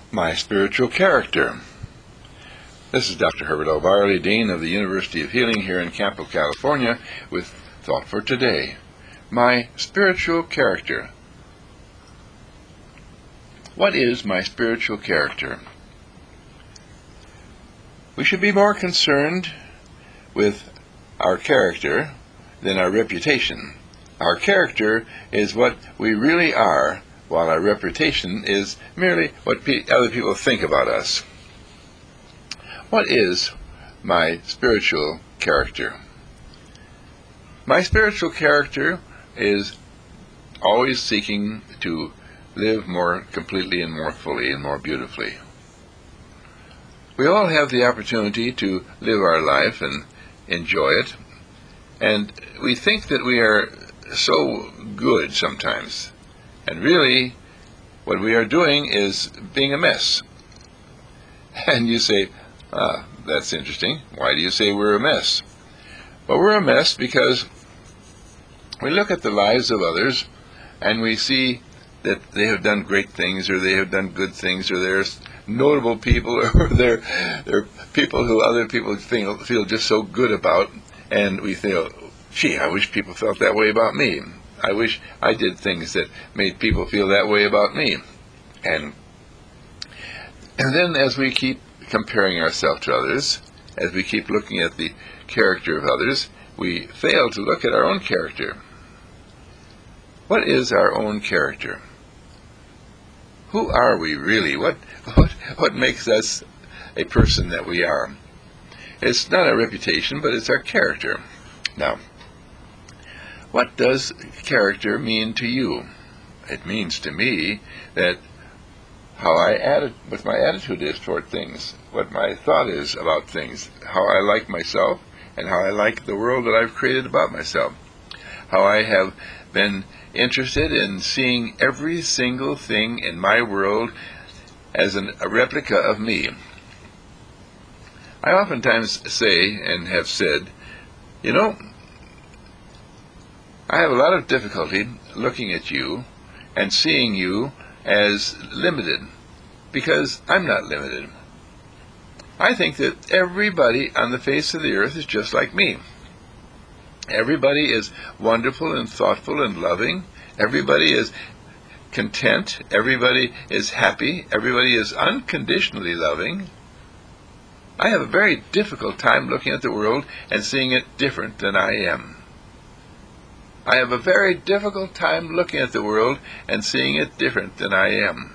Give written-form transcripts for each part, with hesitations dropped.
My spiritual character. This is Dr. Herbert L. Varley, Dean of the University of Healing here in Campo, California, with Thought for Today. My spiritual character. What is my spiritual character? We should be more concerned with our character than our reputation. Our character is what we really are, while our reputation is merely what other people think about us. What is my spiritual character? My spiritual character is always seeking to live more completely and more fully and more beautifully. We all have the opportunity to live our life and enjoy it, and we think that we are so good sometimes. And really, what we are doing is being a mess. And you say, that's interesting. Why do you say we're a mess? Well, we're a mess because we look at the lives of others and we see that they have done great things, or they have done good things, or they're notable people, or they're people who other people feel just so good about, and we feel, gee, I wish people felt that way about me. I wish I did things that made people feel that way about me. And then as we keep comparing ourselves to others, as we keep looking at the character of others, we fail to look at our own character. What is our own character? Who are we really? What makes us a person that we are? It's not our reputation, but it's our character. Now, what does character mean to you? It means to me that what my attitude is toward things, what my thought is about things, how I like myself, and how I like the world that I've created about myself, how I have been interested in seeing every single thing in my world as a replica of me. I oftentimes say, and have said, I have a lot of difficulty looking at you and seeing you as limited, because I'm not limited. I think that everybody on the face of the earth is just like me. Everybody is wonderful and thoughtful and loving. Everybody is content. Everybody is happy. Everybody is unconditionally loving. I have a very difficult time looking at the world and seeing it different than I am. I have a very difficult time looking at the world and seeing it different than I am.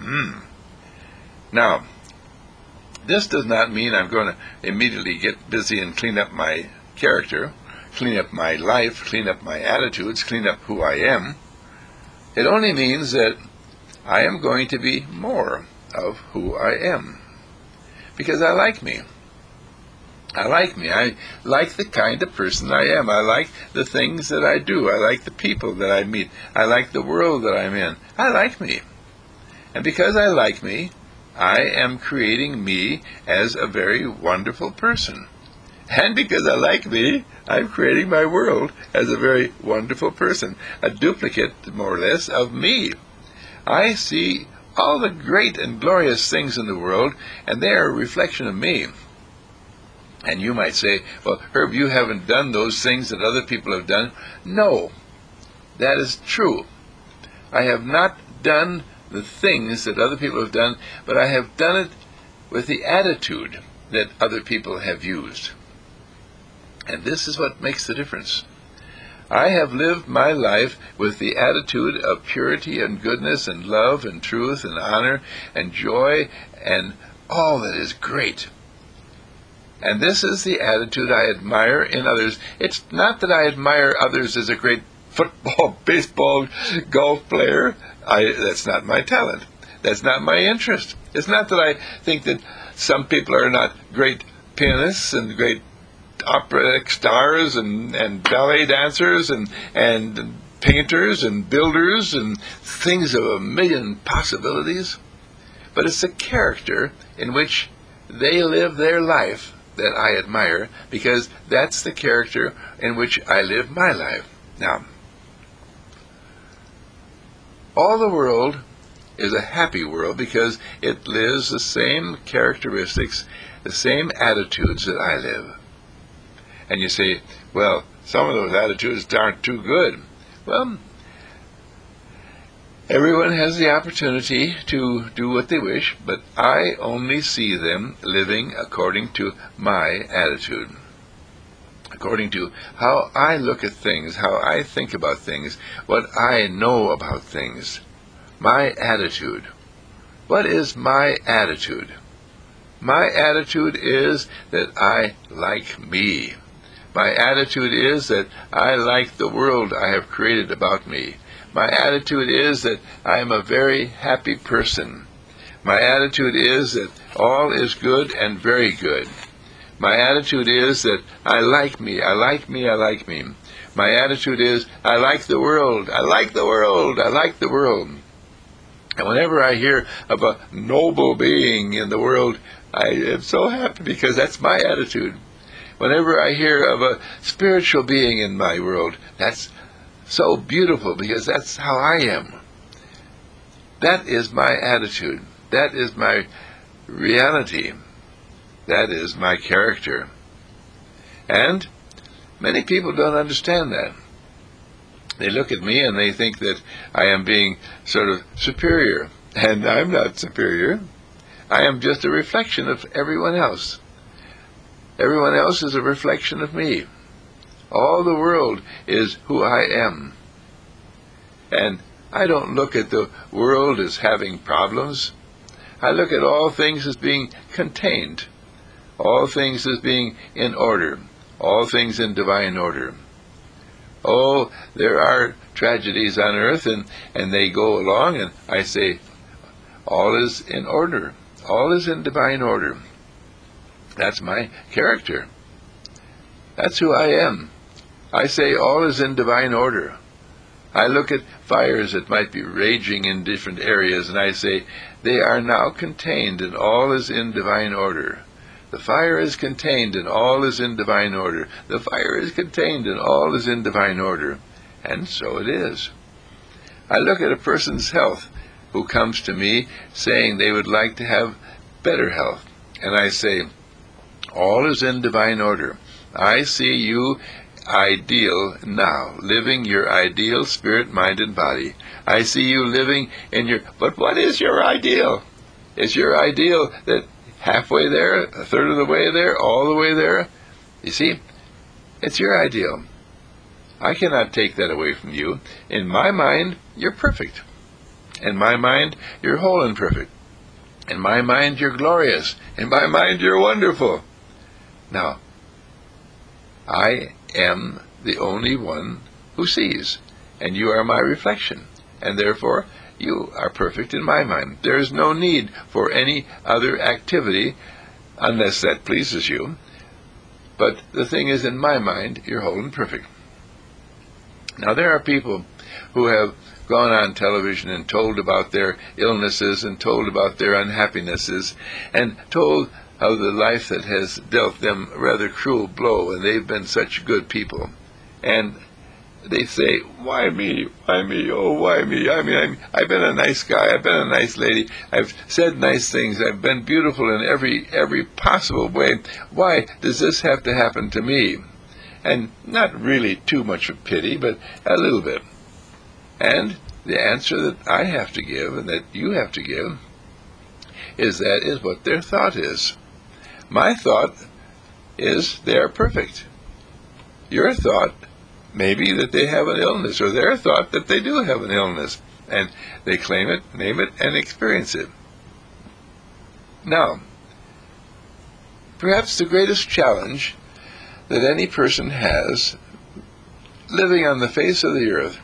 Now, this does not mean I'm going to immediately get busy and clean up my character, clean up my life, clean up my attitudes, clean up who I am. It only means that I am going to be more of who I am, because I like me. I like me. I like the kind of person I am. I like the things that I do. I like the people that I meet. I like the world that I'm in. I like me. And because I like me, I am creating me as a very wonderful person. And because I like me, I'm creating my world as a very wonderful person, a duplicate, more or less, of me. I see all the great and glorious things in the world, and they are a reflection of me. And you might say, well, Herb, you haven't done those things that other people have done. No, that is true. I have not done the things that other people have done, but I have done it with the attitude that other people have used. And this is what makes the difference. I have lived my life with the attitude of purity and goodness and love and truth and honor and joy and all that is great. And this is the attitude I admire in others. It's not that I admire others as a great football, baseball, golf player. That's not my talent. That's not my interest. It's not that I think that some people are not great pianists and great operatic stars and ballet dancers and painters and builders and things of a million possibilities. But it's the character in which they live their life that I admire, because that's the character in which I live my life. Now, all the world is a happy world because it lives the same characteristics, the same attitudes that I live. And you say, well, some of those attitudes aren't too good. Well, everyone has the opportunity to do what they wish, but I only see them living according to my attitude, according to how I look at things, how I think about things, what I know about things. My attitude. What is my attitude? My attitude is that I like me. My attitude is that I like the world I have created about me. My attitude is that I am a very happy person. My attitude is that all is good and very good. My attitude is that I like me, I like me, I like me. My attitude is I like the world, I like the world, I like the world. And whenever I hear of a noble being in the world, I am so happy because that's my attitude. Whenever I hear of a spiritual being in my world, that's so beautiful because that's how I am. That is my attitude. That is my reality. That is my character. And many people don't understand that. They look at me and they think that I am being sort of superior. And I'm not superior. I am just a reflection of everyone else. Everyone else is a reflection of me. All the world is who I am. And I don't look at the world as having problems. I look at all things as being contained. All things as being in order. All things in divine order. Oh, there are tragedies on earth, and they go along, and I say, all is in order. All is in divine order. That's my character. That's who I am. I say all is in divine order. I look at fires that might be raging in different areas, and I say, they are now contained, and all is in divine order. The fire is contained, and all is in divine order. The fire is contained, and all is in divine order. And so it is. I look at a person's health who comes to me saying they would like to have better health, and I say, all is in divine order. I see you ideal now, living your ideal spirit, mind, and body. I see you living in your... But what is your ideal? Is your ideal that halfway there, a third of the way there, all the way there? You see, it's your ideal. I cannot take that away from you. In my mind, you're perfect. In my mind, you're whole and perfect. In my mind, you're glorious. In my mind, you're wonderful. Now, I am the only one who sees, and you are my reflection, and therefore you are perfect in my mind. There is no need for any other activity unless that pleases you, but the thing is, in my mind, you're whole and perfect. Now, there are people who have gone on television and told about their illnesses and told about their unhappinesses and told how the life that has dealt them a rather cruel blow, and they've been such good people. And they say, why me? Why me? Oh, why me? I mean, I've been a nice guy. I've been a nice lady. I've said nice things. I've been beautiful in every possible way. Why does this have to happen to me? And not really too much of pity, but a little bit. And the answer that I have to give and that you have to give is that is what their thought is. My thought is they are perfect. Your thought may be that they have an illness, or their thought that they do have an illness, and they claim it, name it, and experience it. Now, perhaps the greatest challenge that any person has living on the face of the earth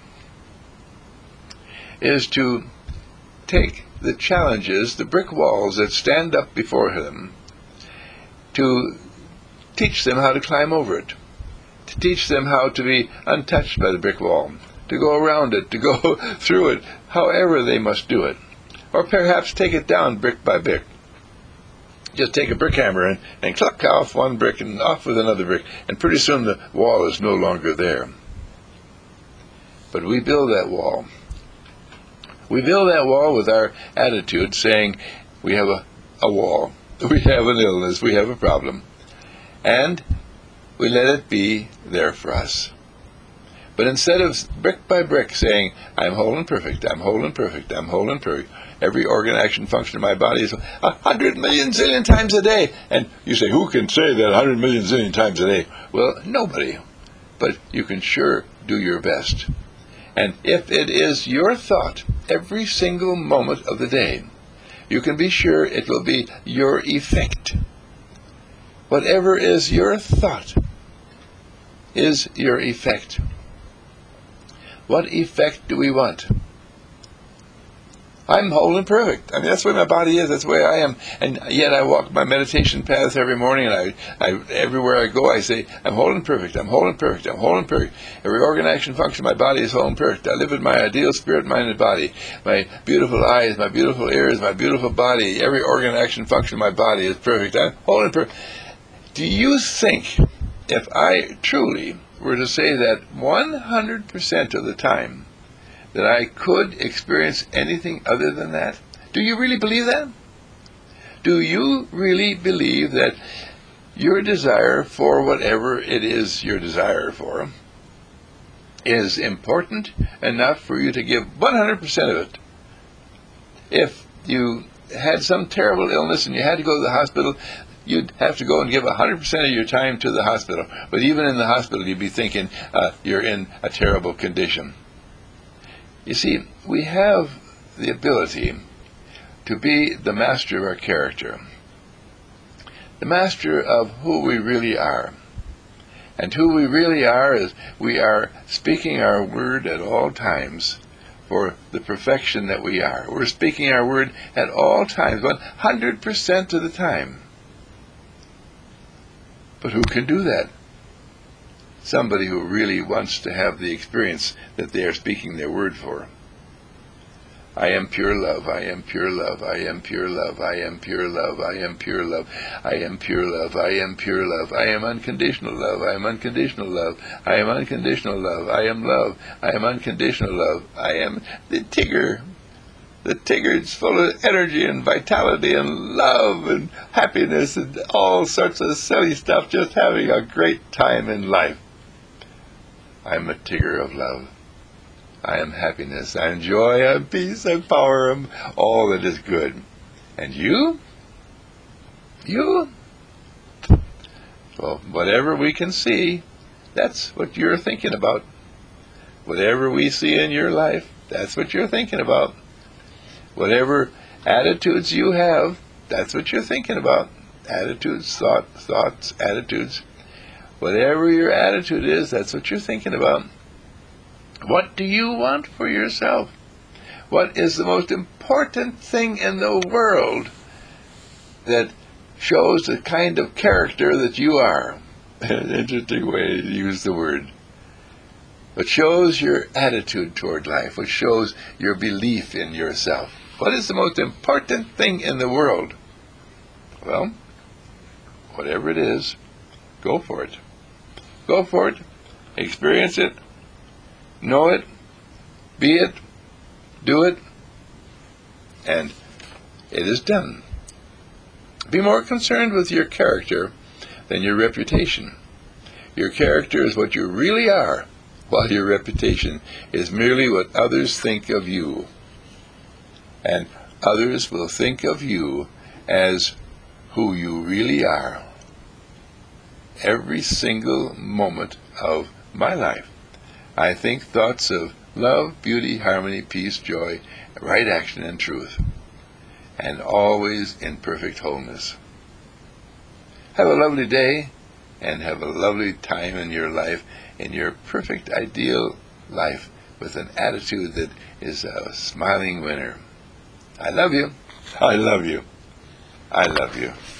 is to take the challenges, the brick walls that stand up before him, to teach them how to climb over it, to teach them how to be untouched by the brick wall, to go around it, to go through it, however they must do it, or perhaps take it down brick by brick. Just take a brick hammer and cluck off one brick and off with another brick, and pretty soon the wall is no longer there. But we build that wall. We build that wall with our attitude, saying we have a wall, we have an illness, we have a problem, and we let it be there for us. But instead of brick by brick saying, I'm whole and perfect, I'm whole and perfect, I'm whole and perfect, every organ, action, function of my body is 100 million zillion times a day. And you say, who can say that 100 million zillion times a day? Well, nobody. But you can sure do your best. And if it is your thought every single moment of the day, you can be sure it will be your effect. Whatever is your thought is your effect. What effect do we want? I'm whole and perfect. I mean, that's the way my body is. That's the way I am. And yet I walk my meditation paths every morning, and I everywhere I go, I say, I'm whole and perfect. I'm whole and perfect. I'm whole and perfect. Every organ, action, function of my body is whole and perfect. I live in my ideal spirit, mind, and body. My beautiful eyes, my beautiful ears, my beautiful body. Every organ, action, function of my body is perfect. I'm whole and perfect. Do you think if I truly were to say that 100% of the time that I could experience anything other than that? Do you really believe that? Do you really believe that your desire for whatever it is your desire for is important enough for you to give 100% of it? If you had some terrible illness and you had to go to the hospital, you'd have to go and give 100% of your time to the hospital. But even in the hospital, you'd be thinking you're in a terrible condition. You see, we have the ability to be the master of our character, the master of who we really are. And who we really are is we are speaking our word at all times for the perfection that we are. We're speaking our word at all times, 100% of the time. But who can do that? Somebody who really wants to have the experience that they are speaking their word for. I am pure love, I am pure love, I am pure love, I am pure love, I am pure love, I am pure love, I am pure love, I am unconditional love, I am unconditional love, I am unconditional love, I am love, I am unconditional love, I am the Tigger. The Tigger's full of energy and vitality and love and happiness and all sorts of silly stuff, just having a great time in life. I'm a Tigger of love. I am happiness. I am joy. I am peace. I am power. I am all that is good. And you? You? Well, whatever we can see, that's what you're thinking about. Whatever we see in your life, that's what you're thinking about. Whatever attitudes you have, that's what you're thinking about. Attitudes, thoughts, attitudes. Whatever your attitude is, that's what you're thinking about. What do you want for yourself? What is the most important thing in the world that shows the kind of character that you are? An interesting way to use the word. What shows your attitude toward life, what shows your belief in yourself. What is the most important thing in the world? Well, whatever it is, go for it. Go for it. Experience it. Know it. Be it. Do it. And it is done. Be more concerned with your character than your reputation. Your character is what you really are, while your reputation is merely what others think of you. And others will think of you as who you really are. Every single moment of my life, I think thoughts of love, beauty, harmony, peace, joy, right action, and truth, and always in perfect wholeness. Have a lovely day, and have a lovely time in your life, in your perfect ideal life, with an attitude that is a smiling winner. I love you. I love you. I love you.